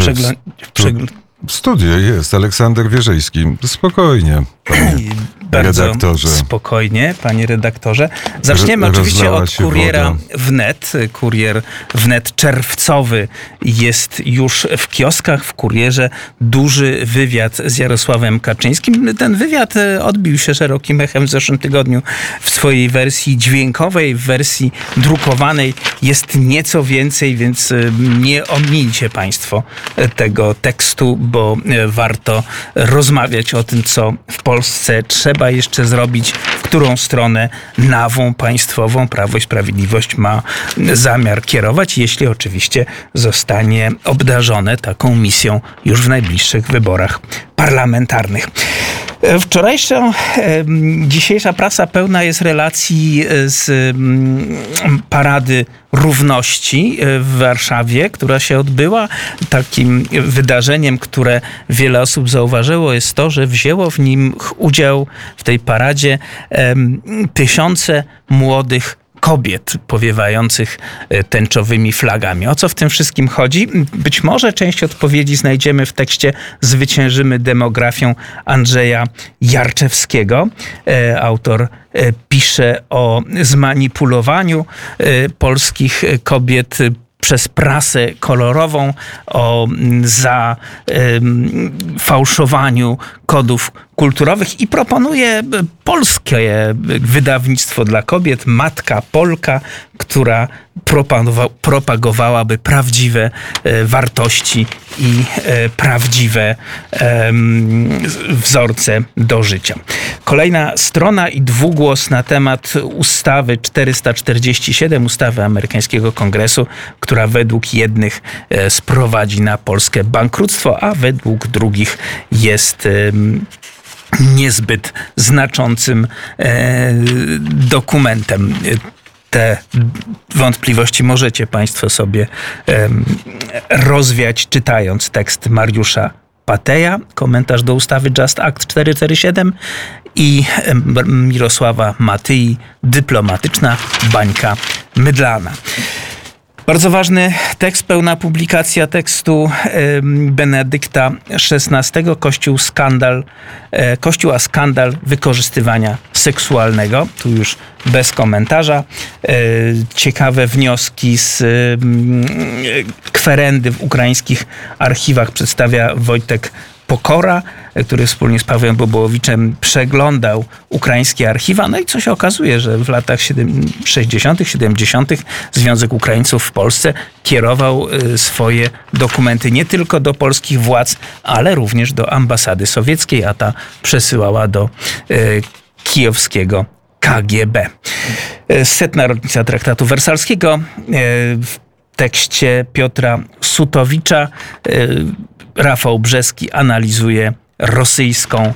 W studiu jest Aleksander Wierzejski. Spokojnie, panie redaktorze. Spokojnie, panie redaktorze. Zaczniemy oczywiście od kuriera wnet. Kurier wnet czerwcowy jest już w kioskach. W kurierze duży wywiad z Jarosławem Kaczyńskim. Ten wywiad odbił się szerokim echem w zeszłym tygodniu w swojej wersji dźwiękowej. W wersji drukowanej jest nieco więcej, więc nie ominijcie państwo tego tekstu, bo warto rozmawiać o tym, co w Polsce trzeba jeszcze zrobić, w którą stronę nawą państwową Prawo i Sprawiedliwość ma zamiar kierować, jeśli oczywiście zostanie obdarzone taką misją już w najbliższych wyborach parlamentarnych. Dzisiejsza prasa pełna jest relacji z Parady Równości w Warszawie, która się odbyła. Takim wydarzeniem, które wiele osób zauważyło, jest to, że wzięło w nim udział w tej paradzie tysiące młodych kobiet powiewających tęczowymi flagami. O co w tym wszystkim chodzi? Być może część odpowiedzi znajdziemy w tekście "Zwyciężymy demografią" Andrzeja Jarczewskiego. Autor pisze o zmanipulowaniu polskich kobiet przez prasę kolorową, o zafałszowaniu kodów kulturowych i proponuje polskie wydawnictwo dla kobiet, Matka Polka, która propagowałaby prawdziwe wartości i prawdziwe wzorce do życia. Kolejna strona i dwugłos na temat ustawy 447, ustawy amerykańskiego Kongresu, która według jednych sprowadzi na Polskę bankructwo, a według drugich jest niezbyt znaczącym dokumentem. Te wątpliwości możecie państwo sobie rozwiać, czytając tekst Mariusza Pateja, komentarz do ustawy Just Act 447 i Mirosława Matyi, dyplomatyczna bańka mydlana. Bardzo ważny tekst, pełna publikacja tekstu Benedykta XVI, Kościół a skandal wykorzystywania seksualnego. Tu już bez komentarza. Ciekawe wnioski z kwerendy w ukraińskich archiwach przedstawia Wojtek Pokora, który wspólnie z Pawłem Bobołowiczem przeglądał ukraińskie archiwa. No i co się okazuje, że w latach 60., 70. Związek Ukraińców w Polsce kierował swoje dokumenty nie tylko do polskich władz, ale również do ambasady sowieckiej, a ta przesyłała do kijowskiego KGB. 100. rocznica traktatu wersalskiego. W tekście Piotra Sutowicza Rafał Brzeski analizuje rosyjską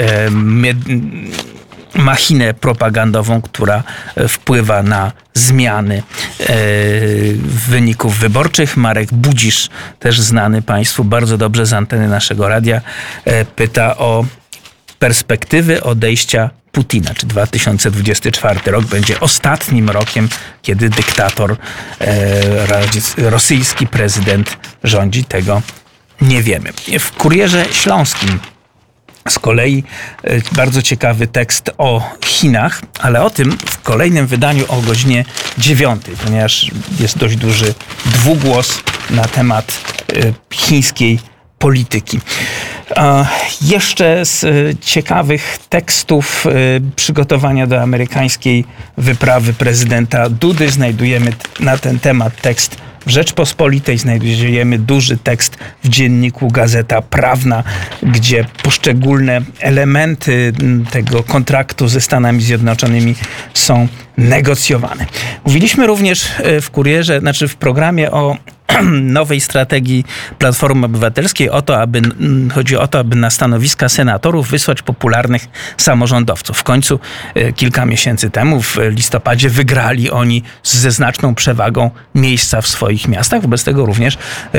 machinę propagandową, która wpływa na zmiany wyników wyborczych. Marek Budzisz, też znany państwu bardzo dobrze z anteny naszego radia, pyta o perspektywy odejścia Putina. Czy 2024 rok będzie ostatnim rokiem, kiedy dyktator, rosyjski prezydent rządzi? Tego nie wiemy. W Kurierze Śląskim z kolei bardzo ciekawy tekst o Chinach, ale o tym w kolejnym wydaniu o godzinie 9, ponieważ jest dość duży dwugłos na temat chińskiej polityki. Jeszcze z ciekawych tekstów przygotowania do amerykańskiej wyprawy prezydenta Dudy znajdujemy na ten temat tekst w Rzeczpospolitej, znajdujemy duży tekst w dzienniku Gazeta Prawna, gdzie poszczególne elementy tego kontraktu ze Stanami Zjednoczonymi są negocjowane. Mówiliśmy również w Kurierze, w programie o nowej strategii Platformy Obywatelskiej chodzi o to, aby na stanowiska senatorów wysłać popularnych samorządowców. W końcu kilka miesięcy temu, w listopadzie, wygrali oni ze znaczną przewagą miejsca w swoich miastach. Wobec tego również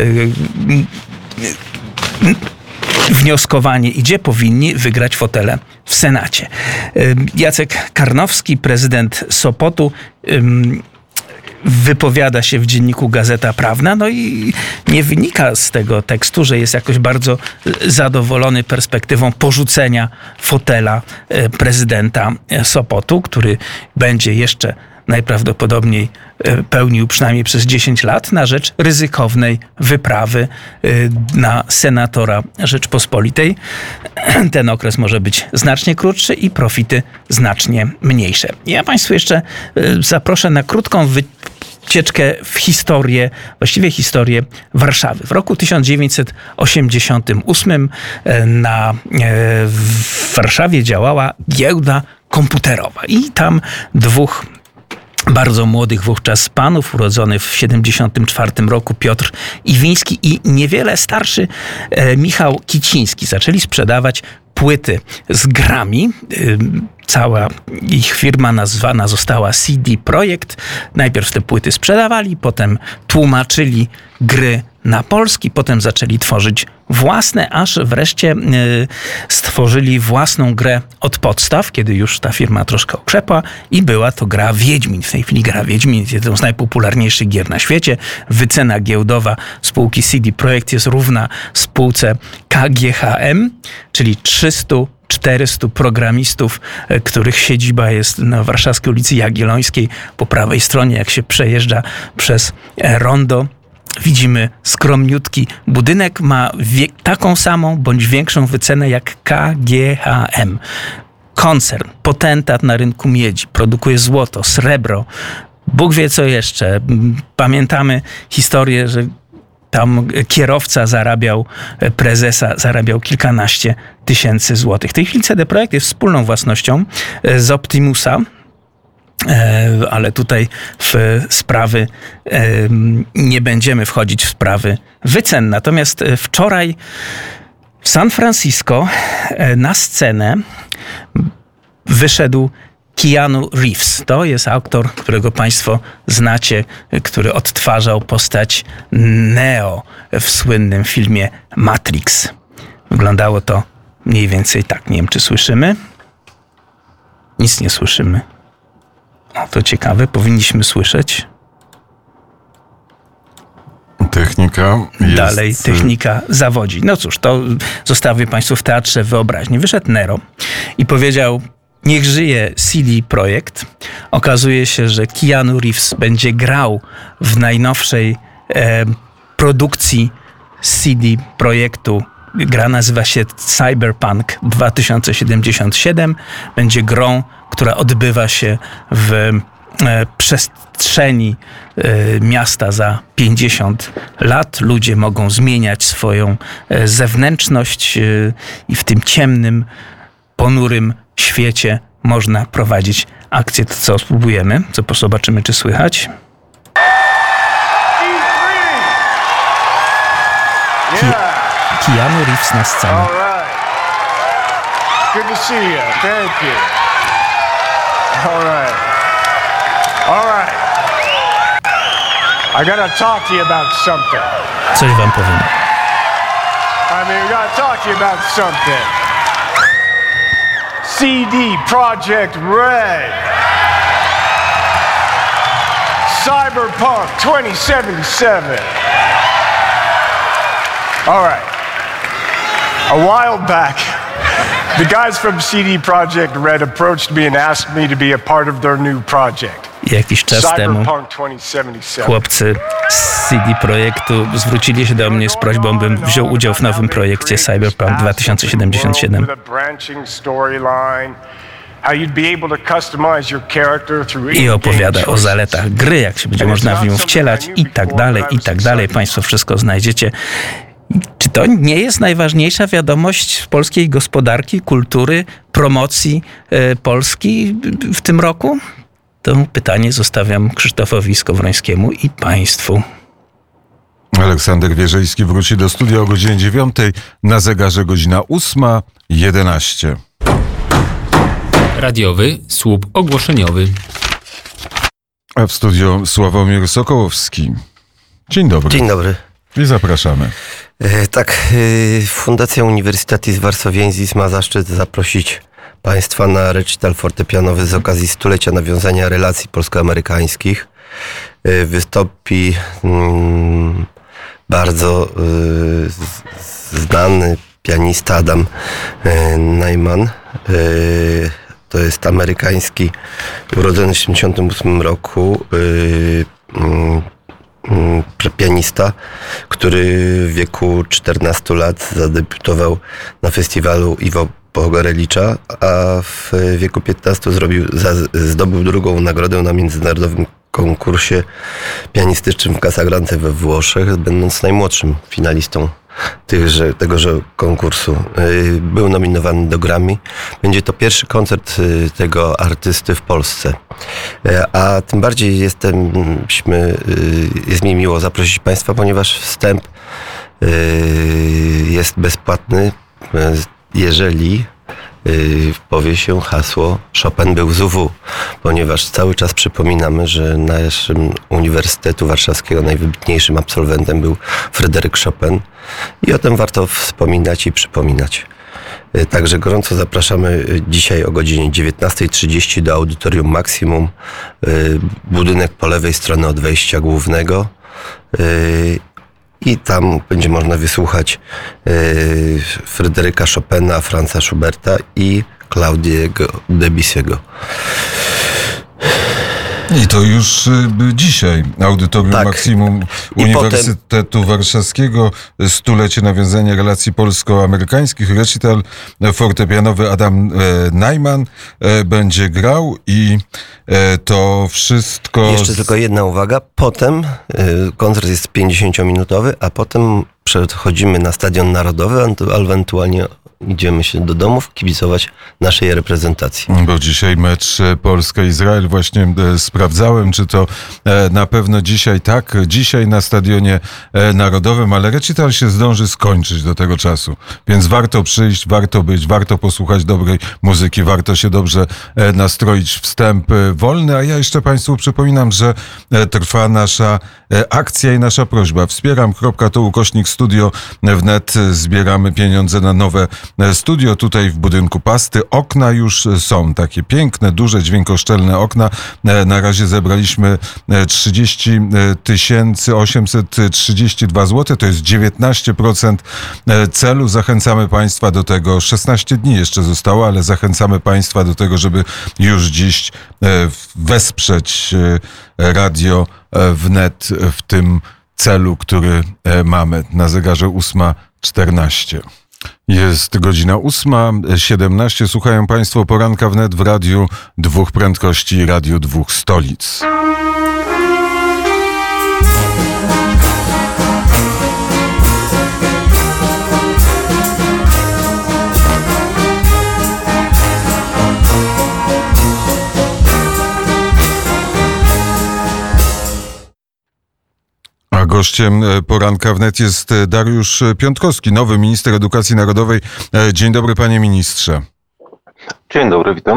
wnioskowanie idzie, powinni wygrać fotele w Senacie. Jacek Karnowski, prezydent Sopotu, wypowiada się w dzienniku Gazeta Prawna, no i nie wynika z tego tekstu, że jest jakoś bardzo zadowolony perspektywą porzucenia fotela prezydenta Sopotu, który będzie jeszcze najprawdopodobniej pełnił przynajmniej przez 10 lat na rzecz ryzykownej wyprawy na senatora Rzeczpospolitej. Ten okres może być znacznie krótszy i profity znacznie mniejsze. Ja Państwu jeszcze zaproszę na krótką wycieczkę w historię, właściwie historię Warszawy. W roku 1988 w Warszawie działała giełda komputerowa i tam dwóch bardzo młodych wówczas panów, urodzony w 1974 roku Piotr Iwiński i niewiele starszy Michał Kiciński, zaczęli sprzedawać płyty z grami. Cała ich firma nazwana została CD Projekt. Najpierw te płyty sprzedawali, potem tłumaczyli gry na polski, potem zaczęli tworzyć własne, aż wreszcie stworzyli własną grę od podstaw, kiedy już ta firma troszkę okrzepła i była to gra Wiedźmin. W tej chwili gra Wiedźmin jest jedną z najpopularniejszych gier na świecie. Wycena giełdowa spółki CD Projekt jest równa spółce KGHM, czyli 300-400 programistów, których siedziba jest na warszawskiej ulicy Jagiellońskiej. Po prawej stronie, jak się przejeżdża przez rondo, widzimy skromniutki budynek, ma taką samą bądź większą wycenę jak KGHM. Koncern, potentat na rynku miedzi, produkuje złoto, srebro, Bóg wie co jeszcze. Pamiętamy historię, że tam kierowca prezesa zarabiał kilkanaście tysięcy złotych. W tej chwili CD Projekt jest wspólną własnością z Optimusa, ale tutaj w sprawy nie będziemy wchodzić w sprawy wycen. Natomiast wczoraj w San Francisco na scenę wyszedł Keanu Reeves. To jest aktor, którego Państwo znacie, który odtwarzał postać Neo w słynnym filmie Matrix. Wyglądało to mniej więcej tak. Nie wiem, czy słyszymy? Nic nie słyszymy. O, to ciekawe, powinniśmy słyszeć. Technika jest... Dalej technika zawodzi. No cóż, to zostawię Państwu w teatrze wyobraźni. Wyszedł Nero i powiedział: niech żyje CD Projekt. Okazuje się, że Keanu Reeves będzie grał w najnowszej produkcji CD Projektu. Gra nazywa się Cyberpunk 2077. Będzie grą, która odbywa się w przestrzeni miasta za 50 lat. Ludzie mogą zmieniać swoją zewnętrzność i w tym ciemnym, ponurym świecie można prowadzić akcję. To co, spróbujemy? Co zobaczymy, czy słychać? Keanu Reeves na scenie. All right. Good to see you. Thank you. All right. All right. I gotta talk to you about something. Coś wam powiem. We gotta talk to you about something. CD Projekt Red. Cyberpunk 2077. All right. A while back, the guys from CD Projekt Red approached me and asked me to be a part of their new project. Jakiś czas temu chłopcy z CD Projektu zwrócili się do mnie z prośbą, bym wziął udział w nowym projekcie Cyberpunk 2077. I opowiada o zaletach gry, jak się będzie można w nią wcielać i tak dalej, i tak dalej. Państwo wszystko znajdziecie. Czy to nie jest najważniejsza wiadomość polskiej gospodarki, kultury, promocji Polski w tym roku? To pytanie zostawiam Krzysztofowi Skowrońskiemu i Państwu. Aleksander Wierzejski wróci do studia o godzinie 9. Na zegarze godzina 8:11. Radiowy słup ogłoszeniowy. A w studio Sławomir Sokołowski. Dzień dobry. Dzień dobry. I zapraszamy. Fundacja Universitatis Varsoviensis ma zaszczyt zaprosić Państwa na recital fortepianowy z okazji stulecia nawiązania relacji polsko-amerykańskich. wystąpi bardzo znany pianista Adam Nyman. To jest amerykański, urodzony w 1978 roku pianista, który w wieku 14 lat zadebiutował na festiwalu Iwo Pogorelicza, a w wieku 15 zdobył drugą nagrodę na międzynarodowym konkursie pianistycznym w Casagrande we Włoszech, będąc najmłodszym finalistą tegoże konkursu. Był nominowany do Grammy. Będzie to pierwszy koncert tego artysty w Polsce. A tym bardziej jest mi miło zaprosić Państwa, ponieważ wstęp jest bezpłatny, jeżeli powie się hasło Chopin był z UW, ponieważ cały czas przypominamy, że naszym Uniwersytetu Warszawskiego najwybitniejszym absolwentem był Fryderyk Chopin i o tym warto wspominać i przypominać. Także gorąco zapraszamy dzisiaj o godzinie 19:30 do Audytorium Maximum, budynek po lewej stronie od wejścia głównego. I tam będzie można wysłuchać Fryderyka Chopina, Franza Schuberta i Claudiego Debussy'ego. I to już dzisiaj Audytorium Maximum Uniwersytetu Warszawskiego, stulecie nawiązania relacji polsko-amerykańskich. Recital fortepianowy Adam Nyman będzie grał i to wszystko... Jeszcze tylko jedna uwaga. Potem koncert jest 50-minutowy, a potem przechodzimy na Stadion Narodowy, ewentualnie idziemy się do domów kibicować naszej reprezentacji. Bo dzisiaj mecz Polska-Izrael. Właśnie sprawdzałem, czy to na pewno dzisiaj tak. Dzisiaj na Stadionie Narodowym, ale recital się zdąży skończyć do tego czasu. Więc warto przyjść, warto być, warto posłuchać dobrej muzyki, warto się dobrze nastroić. Wstęp wolny, a ja jeszcze Państwu przypominam, że trwa nasza akcja i nasza prośba. Wspieram.to/studio wnet. Zbieramy pieniądze na nowe studio tutaj w budynku Pasty. Okna już są takie piękne, duże, dźwiękoszczelne okna. Na razie zebraliśmy 30 832 zł. To jest 19% celu. Zachęcamy Państwa do tego. 16 dni jeszcze zostało, ale zachęcamy Państwa do tego, żeby już dziś wesprzeć Radio Wnet w tym celu, który mamy. Na zegarze 8:14. Jest godzina 8:17. Słuchają Państwo Poranka Wnet w Radiu Dwóch Prędkości, Radiu Dwóch Stolic. A gościem Poranka Wnet jest Dariusz Piątkowski, nowy minister edukacji narodowej. Dzień dobry, panie ministrze. Dzień dobry, witam.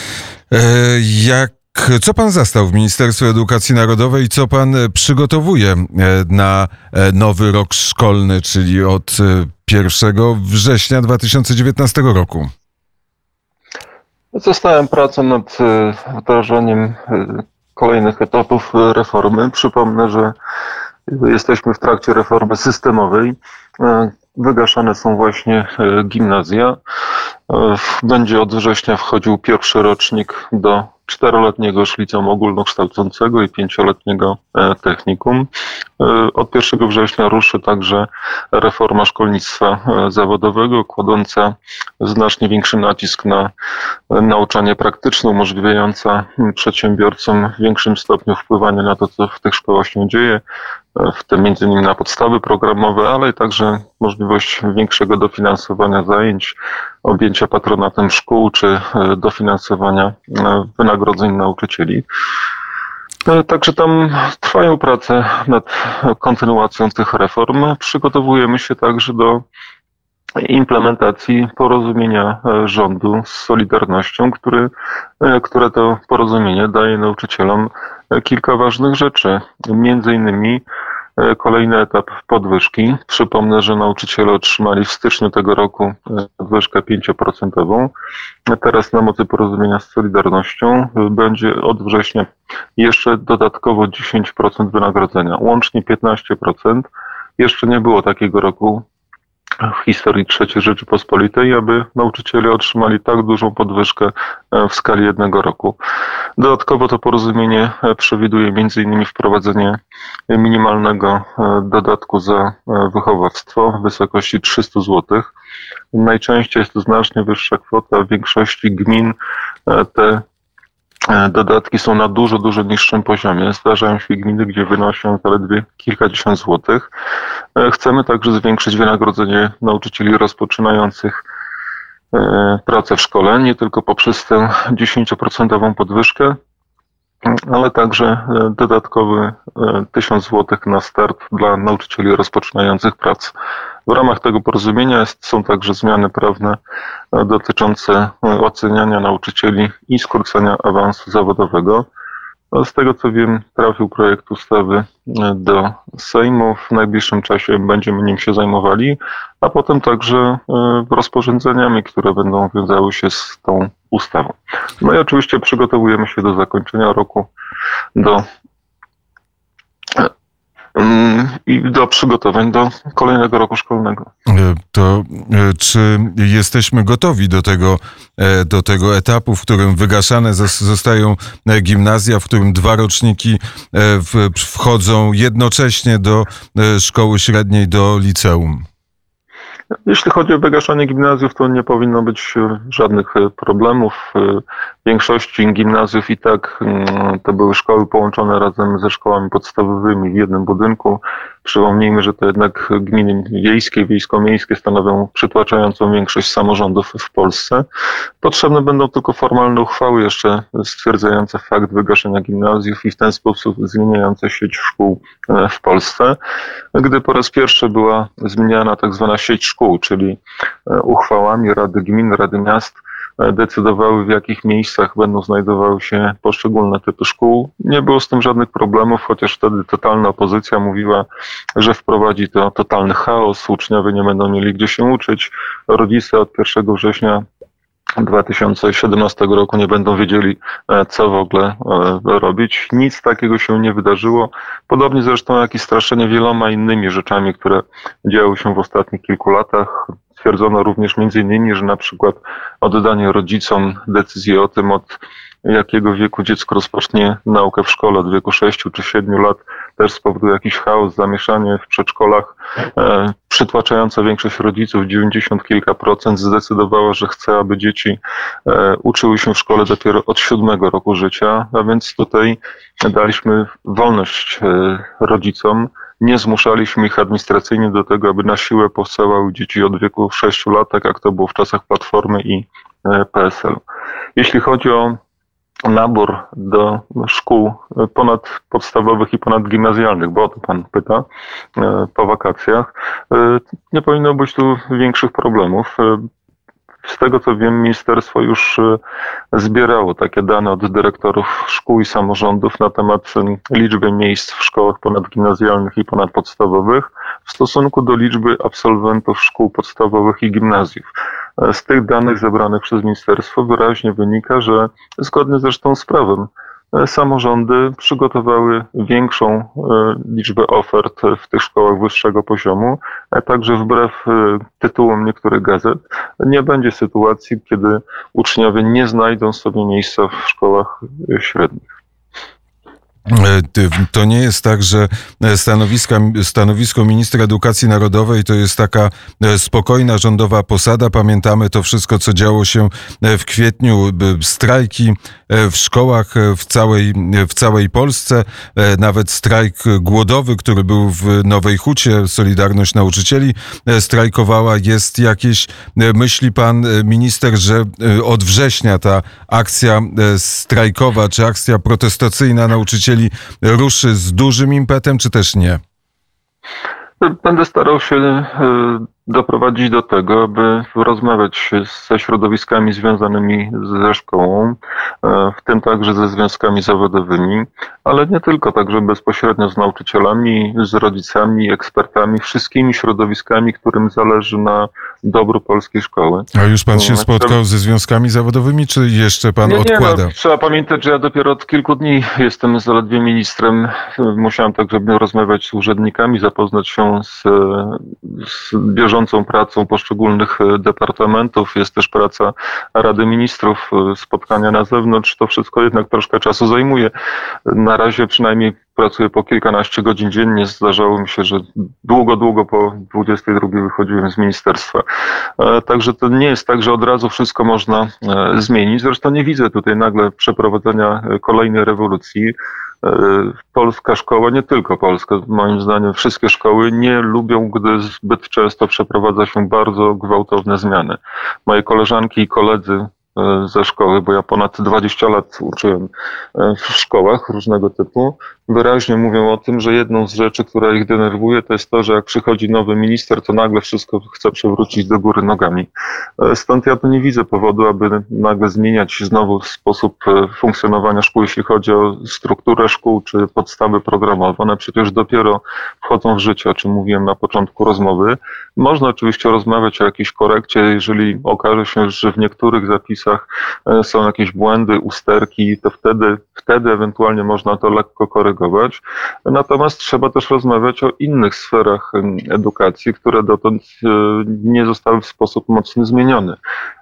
Co pan zastał w Ministerstwie Edukacji Narodowej i co pan przygotowuje na nowy rok szkolny, czyli od 1 września 2019 roku? Zastałem pracę nad wdrażaniem kolejnych etapów reformy. Przypomnę, że jesteśmy w trakcie reformy systemowej. Wygaszane są właśnie gimnazja. Będzie od września wchodził pierwszy rocznik do 4-letniego już liceum ogólnokształcącego i 5-letniego technikum. Od 1 września ruszy także reforma szkolnictwa zawodowego, kładąca znacznie większy nacisk na nauczanie praktyczne, umożliwiająca przedsiębiorcom w większym stopniu wpływanie na to, co w tych szkołach się dzieje, w tym między innymi na podstawy programowe, ale także możliwość większego dofinansowania zajęć, objęcia patronatem szkół czy dofinansowania wynagrodzeń nauczycieli. Także tam trwają prace nad kontynuacją tych reform. Przygotowujemy się także do implementacji porozumienia rządu z Solidarnością, które to porozumienie daje nauczycielom kilka ważnych rzeczy. Między innymi kolejny etap podwyżki. Przypomnę, że nauczyciele otrzymali w styczniu tego roku podwyżkę 5%. Teraz na mocy porozumienia z Solidarnością będzie od września jeszcze dodatkowo 10% wynagrodzenia, łącznie 15%. Jeszcze nie było takiego roku w historii III Rzeczypospolitej, aby nauczyciele otrzymali tak dużą podwyżkę w skali jednego roku. Dodatkowo to porozumienie przewiduje m.in. wprowadzenie minimalnego dodatku za wychowawstwo w wysokości 300 zł. Najczęściej jest to znacznie wyższa kwota. W większości gmin te dodatki są na dużo niższym poziomie. Zdarzają się gminy, gdzie wynoszą zaledwie kilkadziesiąt złotych. Chcemy także zwiększyć wynagrodzenie nauczycieli rozpoczynających pracę w szkole, nie tylko poprzez tę 10% podwyżkę, ale także dodatkowy 1000 złotych na start dla nauczycieli rozpoczynających pracę. W ramach tego porozumienia są także zmiany prawne dotyczące oceniania nauczycieli i skrócenia awansu zawodowego. Z tego co wiem, trafił projekt ustawy do Sejmu. W najbliższym czasie będziemy nim się zajmowali, a potem także rozporządzeniami, które będą wiązały się z tą ustawą. No i oczywiście przygotowujemy się do zakończenia roku, do przygotowań do kolejnego roku szkolnego. To czy jesteśmy gotowi do tego etapu, w którym wygaszane zostają gimnazja, w którym 2 roczniki wchodzą jednocześnie do szkoły średniej, do liceum? Jeśli chodzi o wygaszanie gimnazjów, to nie powinno być żadnych problemów. W większości gimnazjów i tak to były szkoły połączone razem ze szkołami podstawowymi w jednym budynku. Przypomnijmy, że to jednak gminy wiejskie, wiejsko-miejskie stanowią przytłaczającą większość samorządów w Polsce. Potrzebne będą tylko formalne uchwały jeszcze stwierdzające fakt wygaszenia gimnazjów i w ten sposób zmieniająca sieć szkół w Polsce. Gdy po raz pierwszy była zmieniana tak zwana sieć szkół, czyli uchwałami Rady Gmin, Rady Miast decydowały, w jakich miejscach będą znajdowały się poszczególne typy szkół. Nie było z tym żadnych problemów, chociaż wtedy totalna opozycja mówiła, że wprowadzi to totalny chaos, uczniowie nie będą mieli gdzie się uczyć, rodzice od 1 września 2017 roku nie będą wiedzieli, co w ogóle robić. Nic takiego się nie wydarzyło. Podobnie zresztą jak i straszenie wieloma innymi rzeczami, które działy się w ostatnich kilku latach. Stwierdzono również m.in., że na przykład oddanie rodzicom decyzji o tym, od jakiego wieku dziecko rozpocznie naukę w szkole, od wieku 6 czy 7 lat, też spowoduje jakiś chaos, zamieszanie w przedszkolach. Przytłaczająca większość rodziców, 90 kilka procent, zdecydowała, że chce, aby dzieci uczyły się w szkole dopiero od 7 roku życia, a więc tutaj daliśmy wolność rodzicom. Nie zmuszaliśmy ich administracyjnie do tego, aby na siłę posyłały dzieci od wieku 6 lat, tak jak to było w czasach Platformy i PSL. Jeśli chodzi o nabór do szkół ponadpodstawowych i ponadgimnazjalnych, bo o to pan pyta, po wakacjach, nie powinno być tu większych problemów. Z tego co wiem, ministerstwo już zbierało takie dane od dyrektorów szkół i samorządów na temat liczby miejsc w szkołach ponadgimnazjalnych i ponadpodstawowych w stosunku do liczby absolwentów szkół podstawowych i gimnazjów. Z tych danych zebranych przez ministerstwo wyraźnie wynika, że zgodnie zresztą z prawem samorządy przygotowały większą liczbę ofert w tych szkołach wyższego poziomu, a także wbrew tytułom niektórych gazet nie będzie sytuacji, kiedy uczniowie nie znajdą sobie miejsca w szkołach średnich. To nie jest tak, że stanowisko ministra edukacji narodowej to jest taka spokojna rządowa posada. Pamiętamy to wszystko, co działo się w kwietniu, strajki w szkołach w całej Polsce, nawet strajk głodowy, który był w Nowej Hucie, Solidarność Nauczycieli strajkowała. Jest jakieś, myśli pan minister, że od września ta akcja strajkowa czy akcja protestacyjna nauczycieli ruszy z dużym impetem, czy też nie? Będę starał się doprowadzić do tego, aby rozmawiać ze środowiskami związanymi ze szkołą, w tym także ze związkami zawodowymi, ale nie tylko, także bezpośrednio z nauczycielami, z rodzicami, ekspertami, wszystkimi środowiskami, którym zależy na dobru polskiej szkoły. A już pan się spotkał ze związkami zawodowymi, czy jeszcze pan odkłada? Trzeba pamiętać, że ja dopiero od kilku dni jestem zaledwie ministrem. Musiałem także rozmawiać z urzędnikami, zapoznać się z bieżącą pracą poszczególnych departamentów. Jest też praca Rady Ministrów, spotkania na zewnątrz. To wszystko jednak troszkę czasu zajmuje. Na razie przynajmniej pracuję po kilkanaście godzin dziennie. Zdarzało mi się, że długo po 22 wychodziłem z ministerstwa. Także to nie jest tak, że od razu wszystko można zmienić. Zresztą nie widzę tutaj nagle przeprowadzenia kolejnej rewolucji. Polska szkoła, nie tylko polska, moim zdaniem wszystkie szkoły nie lubią, gdy zbyt często przeprowadza się bardzo gwałtowne zmiany. Moje koleżanki i koledzy ze szkoły, bo ja ponad 20 lat uczyłem w szkołach różnego typu, wyraźnie mówią o tym, że jedną z rzeczy, która ich denerwuje, to jest to, że jak przychodzi nowy minister, to nagle wszystko chce przewrócić do góry nogami. Stąd ja tu nie widzę powodu, aby nagle zmieniać znowu sposób funkcjonowania szkół, jeśli chodzi o strukturę szkół czy podstawy programowe. One przecież dopiero wchodzą w życie, o czym mówiłem na początku rozmowy. Można oczywiście rozmawiać o jakiejś korekcie, jeżeli okaże się, że w niektórych zapisach są jakieś błędy, usterki, to wtedy ewentualnie można to lekko korygować. Natomiast trzeba też rozmawiać o innych sferach edukacji, które dotąd nie zostały w sposób mocny zmienione.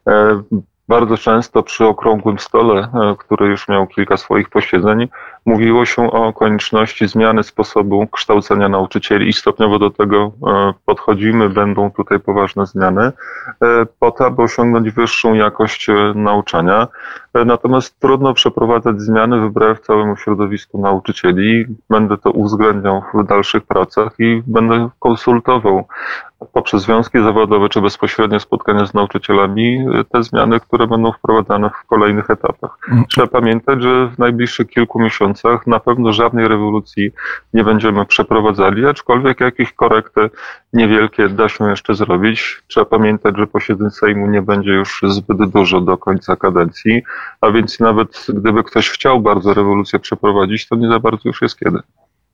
Bardzo często przy okrągłym stole, który już miał kilka swoich posiedzeń, mówiło się o konieczności zmiany sposobu kształcenia nauczycieli i stopniowo do tego podchodzimy, będą tutaj poważne zmiany po to, aby osiągnąć wyższą jakość nauczania. Natomiast trudno przeprowadzać zmiany wbrew całemu środowisku nauczycieli. Będę to uwzględniał w dalszych pracach i będę konsultował poprzez związki zawodowe czy bezpośrednie spotkania z nauczycielami te zmiany, które będą wprowadzane w kolejnych etapach. Trzeba pamiętać, że w najbliższych kilku miesiącach na pewno żadnej rewolucji nie będziemy przeprowadzali, aczkolwiek jakieś korekty niewielkie da się jeszcze zrobić. Trzeba pamiętać, że posiedzeń Sejmu nie będzie już zbyt dużo do końca kadencji, a więc nawet gdyby ktoś chciał bardzo rewolucję przeprowadzić, to nie za bardzo już jest kiedy.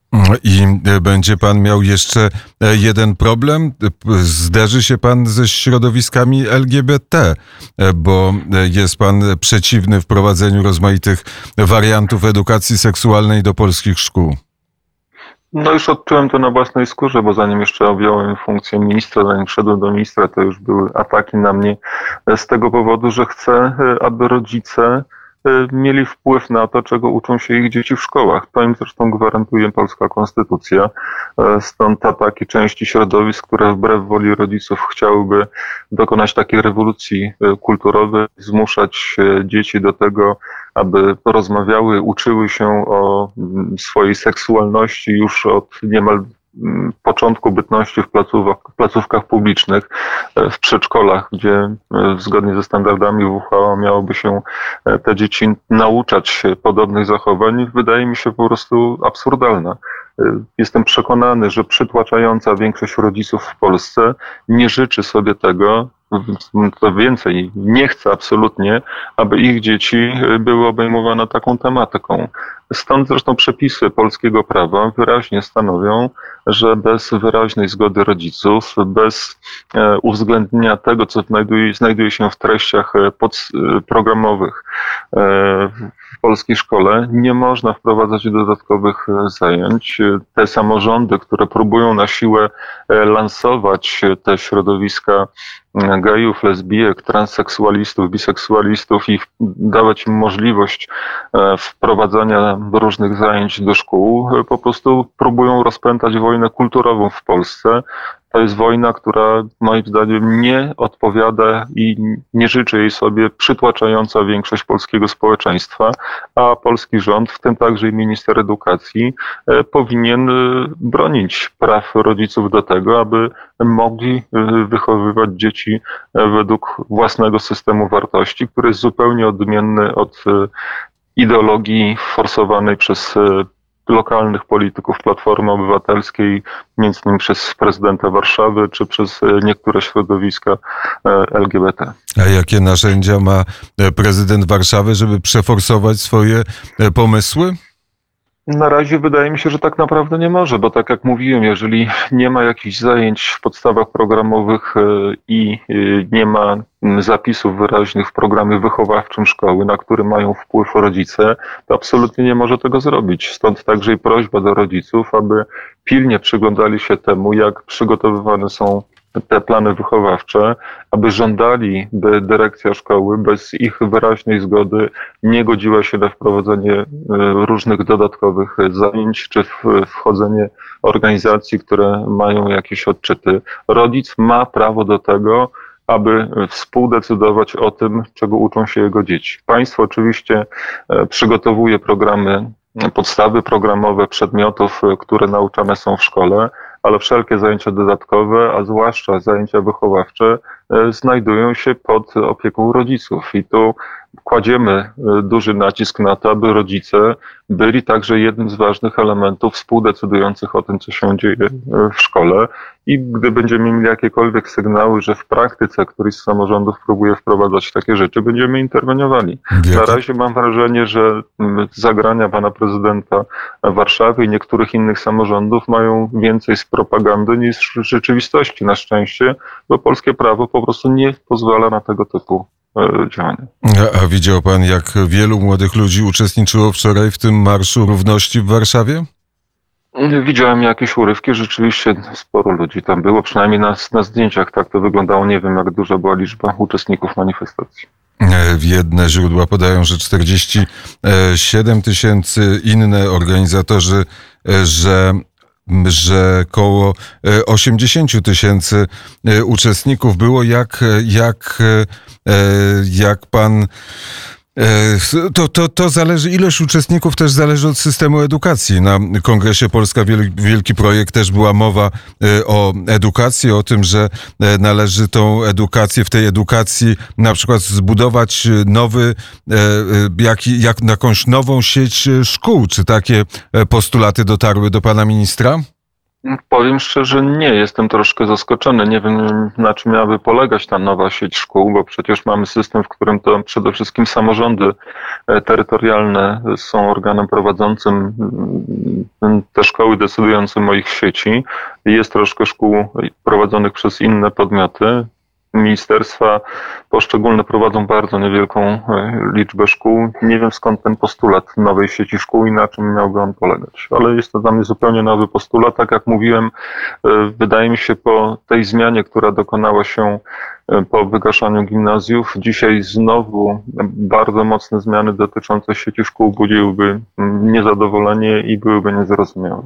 I będzie pan miał jeszcze jeden problem. Zderzy się pan ze środowiskami LGBT, bo jest pan przeciwny wprowadzeniu rozmaitych wariantów edukacji seksualnej do polskich szkół. No już odczułem to na własnej skórze, bo zanim jeszcze objąłem funkcję ministra, zanim wszedłem do ministra, to już były ataki na mnie z tego powodu, że chcę, aby rodzice mieli wpływ na to, czego uczą się ich dzieci w szkołach. To im zresztą gwarantuje polska konstytucja. Stąd ataki części środowisk, które wbrew woli rodziców chciałyby dokonać takiej rewolucji kulturowej, zmuszać dzieci do tego, aby rozmawiały, uczyły się o swojej seksualności już od niemal początku bytności w placówkach publicznych, w przedszkolach, gdzie zgodnie ze standardami WHO miałoby się te dzieci nauczać podobnych zachowań, wydaje mi się po prostu absurdalna. Jestem przekonany, że przytłaczająca większość rodziców w Polsce nie życzy sobie tego, co więcej, nie chce absolutnie, aby ich dzieci były obejmowane taką tematyką. Stąd zresztą przepisy polskiego prawa wyraźnie stanowią, że bez wyraźnej zgody rodziców, bez uwzględnienia tego, co znajduje się w treściach programowych w polskiej szkole, nie można wprowadzać dodatkowych zajęć. Te samorządy, które próbują na siłę lansować te środowiska gejów, lesbijek, transseksualistów, biseksualistów i dawać im możliwość wprowadzania różnych zajęć do szkół, po prostu próbują rozpętać wojnę kulturową w Polsce. To jest wojna, która moim zdaniem nie odpowiada i nie życzy jej sobie przytłaczająca większość polskiego społeczeństwa, a polski rząd, w tym także i minister edukacji, powinien bronić praw rodziców do tego, aby mogli wychowywać dzieci według własnego systemu wartości, który jest zupełnie odmienny od ideologii forsowanej przez lokalnych polityków Platformy Obywatelskiej, między innymi przez prezydenta Warszawy, czy przez niektóre środowiska LGBT. A jakie narzędzia ma prezydent Warszawy, żeby przeforsować swoje pomysły? Na razie wydaje mi się, że tak naprawdę nie może, bo tak jak mówiłem, jeżeli nie ma jakichś zajęć w podstawach programowych i nie ma zapisów wyraźnych w programie wychowawczym szkoły, na który mają wpływ rodzice, to absolutnie nie może tego zrobić. Stąd także i prośba do rodziców, aby pilnie przyglądali się temu, jak przygotowywane są te plany wychowawcze, aby żądali, by dyrekcja szkoły bez ich wyraźnej zgody nie godziła się na wprowadzenie różnych dodatkowych zajęć czy wchodzenie organizacji, które mają jakieś odczyty. Rodzic ma prawo do tego, aby współdecydować o tym, czego uczą się jego dzieci. Państwo oczywiście przygotowuje programy, podstawy programowe przedmiotów, które nauczane są w szkole, ale wszelkie zajęcia dodatkowe, a zwłaszcza zajęcia wychowawcze, znajdują się pod opieką rodziców. I tu kładziemy duży nacisk na to, aby rodzice byli także jednym z ważnych elementów współdecydujących o tym, co się dzieje w szkole. I gdy będziemy mieli jakiekolwiek sygnały, że w praktyce któryś z samorządów próbuje wprowadzać takie rzeczy, będziemy interweniowali. Na razie mam wrażenie, że zagrania pana prezydenta Warszawy i niektórych innych samorządów mają więcej z propagandy niż z rzeczywistości. Na szczęście, bo polskie prawo po prostu nie pozwala na tego typu działania. A widział pan, jak wielu młodych ludzi uczestniczyło wczoraj w tym Marszu Równości w Warszawie? Widziałem jakieś urywki, rzeczywiście sporo ludzi tam było, przynajmniej na zdjęciach tak to wyglądało. Nie wiem, jak duża była liczba uczestników manifestacji. Jedne źródła podają, że 47 000, inne organizatorzy, że koło 80 000 uczestników było. Jak pan... To zależy, ilość uczestników też zależy od systemu edukacji. Na Kongresie Polska Wielki Projekt też była mowa o edukacji, o tym, że należy tą edukację, w tej edukacji na przykład zbudować jakąś nową sieć szkół. Czy takie postulaty dotarły do pana ministra? Powiem szczerze, nie. Jestem troszkę zaskoczony. Nie wiem, na czym miałaby polegać ta nowa sieć szkół, bo przecież mamy system, w którym to przede wszystkim samorządy terytorialne są organem prowadzącym te szkoły, decydującym o ich sieci. Jest troszkę szkół prowadzonych przez inne podmioty. Ministerstwa poszczególne prowadzą bardzo niewielką liczbę szkół. Nie wiem, skąd ten postulat nowej sieci szkół i na czym miałby on polegać. Ale jest to dla mnie zupełnie nowy postulat. Tak jak mówiłem, wydaje mi się, po tej zmianie, która dokonała się po wygaszaniu gimnazjów, dzisiaj znowu bardzo mocne zmiany dotyczące sieci szkół budziłyby niezadowolenie i byłyby niezrozumiałe.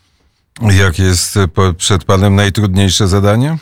Jakie jest przed panem najtrudniejsze zadanie?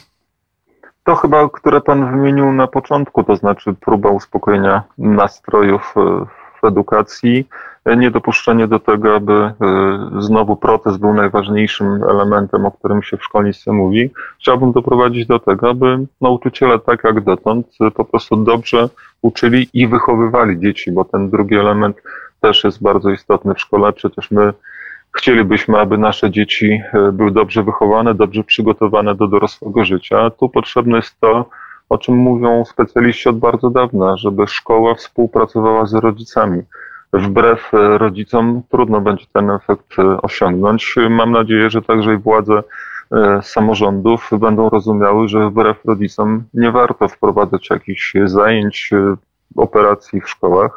To chyba, które pan wymienił na początku, to znaczy próba uspokojenia nastrojów w edukacji, niedopuszczenie do tego, aby znowu protest był najważniejszym elementem, o którym się w szkolnictwie mówi. Chciałbym doprowadzić do tego, aby nauczyciele tak jak dotąd po prostu dobrze uczyli i wychowywali dzieci, bo ten drugi element też jest bardzo istotny w szkole. Przecież my chcielibyśmy, aby nasze dzieci były dobrze wychowane, dobrze przygotowane do dorosłego życia. Tu potrzebne jest to, o czym mówią specjaliści od bardzo dawna, żeby szkoła współpracowała z rodzicami. Wbrew rodzicom trudno będzie ten efekt osiągnąć. Mam nadzieję, że także i władze samorządów będą rozumiały, że wbrew rodzicom nie warto wprowadzać jakichś zajęć, operacji w szkołach,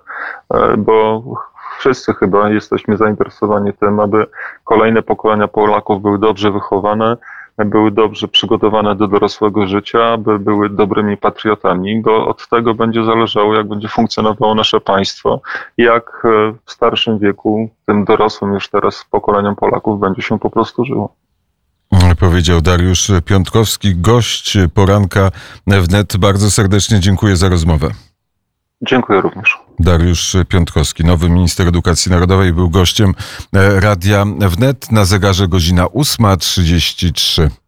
bo wszyscy chyba jesteśmy zainteresowani tym, aby kolejne pokolenia Polaków były dobrze wychowane, były dobrze przygotowane do dorosłego życia, aby były dobrymi patriotami, bo od tego będzie zależało, jak będzie funkcjonowało nasze państwo, jak w starszym wieku, tym dorosłym już teraz pokoleniom Polaków będzie się po prostu żyło. Powiedział Dariusz Piontkowski, gość poranka wnet. Bardzo serdecznie dziękuję za rozmowę. Dziękuję również. Dariusz Piontkowski, nowy minister edukacji narodowej, był gościem Radia Wnet. Na zegarze godzina 8:33.